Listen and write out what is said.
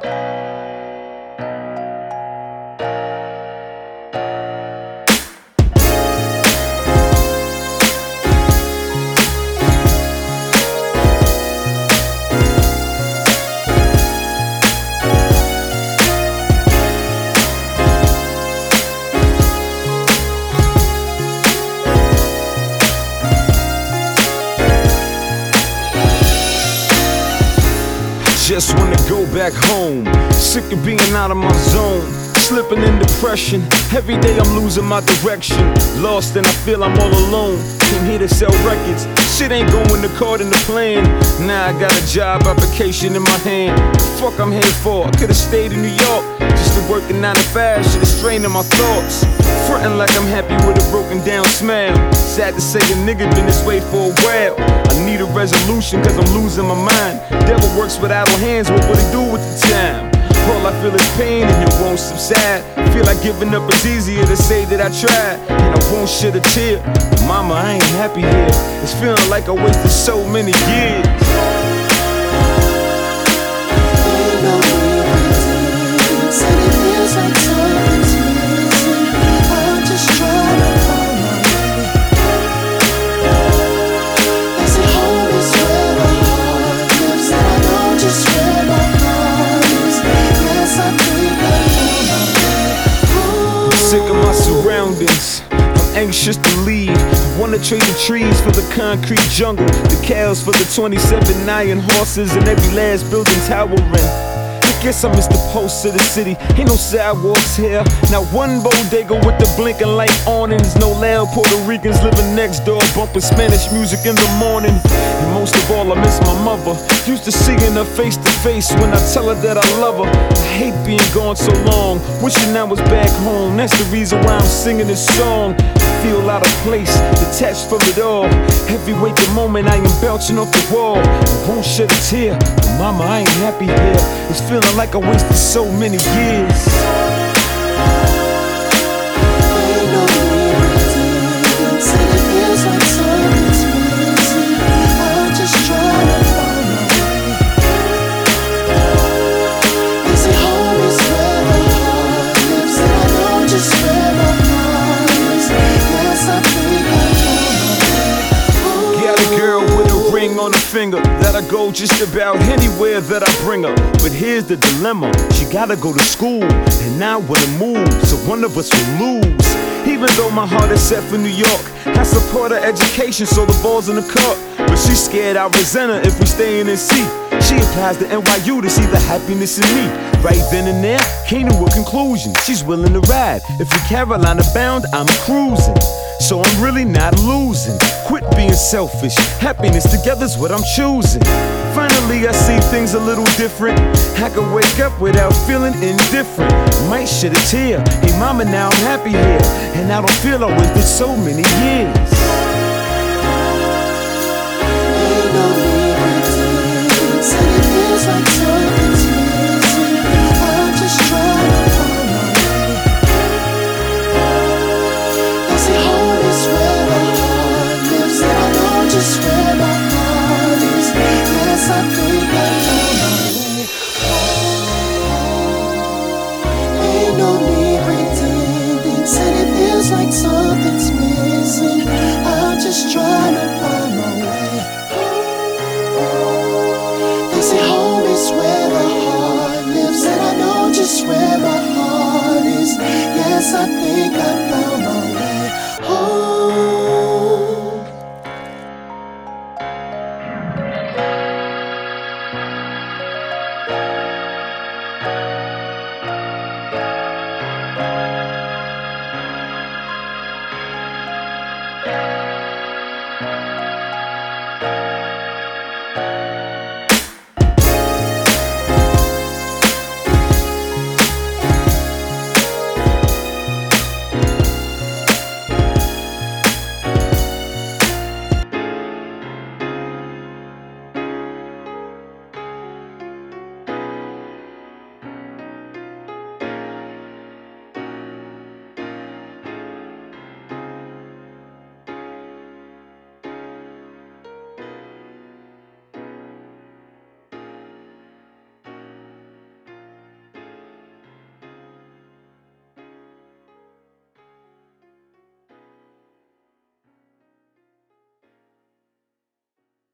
Just wanna go back home, sick of being out of my zone, slipping in depression. Every day I'm losing my direction, lost and I feel I'm all alone. Came here to sell records, shit ain't going according to plan. Now I got a job application in my hand. The fuck I'm here for? I could've stayed in New York just to work a 9 to 5, should've straining my thoughts. Frontin' like I'm happy with a broken down smile. Sad to say a nigga been this way for a while. I need a resolution cause I'm losing my mind. Devil works with idle hands, what would he do with the time? All I feel is pain and it won't subside. Feel like giving up is easier to say that I tried, and I won't shed a tear. Mama, I ain't happy here. It's feeling like I wasted so many years. Sick of my surroundings, I'm anxious to leave. Wanna trade the trees for the concrete jungle, the cows for the 27 iron horses, and every last building towering. I guess I miss the pulse of the city. Ain't no sidewalks here, not one bodega with the blinking light awnings. No loud Puerto Ricans living next door, bumping Spanish music in the morning. And most of all, I miss my mother. Used to seeing her face to face when I tell her that I love her. I hate being gone so long, wishing I was back home. That's the reason why I'm singing this song. I feel out of place, detached from it all. Every waking moment I am bouncing off the wall. I won't shed a tear, but mama, I ain't happy here. It's feeling like I wasted so many years. On a finger that I go just about anywhere that I bring her. But here's the dilemma, she gotta go to school and I wanna move, so one of us will lose. Even though my heart is set for New York, I support her education so the ball's in the court. But she's scared I'll resent her if we stay in NC. She applies to NYU to see the happiness in me. Right then and there, came to a conclusion, she's willing to ride. If you're Carolina bound, I'm cruising. So I'm really not losing. Quit being selfish, happiness together's what I'm choosing. Finally I see things a little different. I can wake up without feeling indifferent. Might shed a tear, hey mama, now I'm happy here. And I don't feel I wasted so many years. Ain't no need pretending, said it feels like something's missing. I'm just trying to find my way. They say home is where the heart lives, and I know just where my heart is. Yes, I think I found my way home. Ain't no need pretending, said it feels like something's missing. I'm just trying to find my way home. They say home is where the heart lives, and I know just where my heart is. Yes, I think I found